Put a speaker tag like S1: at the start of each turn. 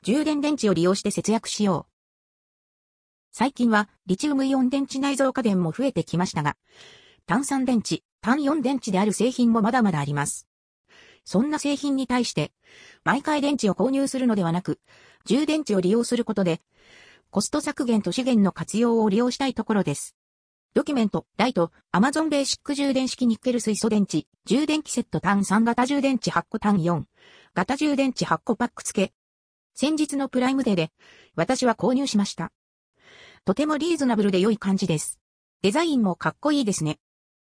S1: 充電電池を利用して節約しよう。最近はリチウムイオン電池内蔵家電も増えてきましたが、単3電池、単4電池である製品もまだまだあります。そんな製品に対して、毎回電池を購入するのではなく、充電池を利用することで、コスト削減と資源の活用を利用したいところです。ドキュメント、ライト、Amazon ベーシック充電式ニッケル水素電池、充電器セット単3型充電池8個単4、型充電池8個パック付け。先日のプライムデーで、私は購入しました。とてもリーズナブルで良い感じです。デザインもかっこいいですね。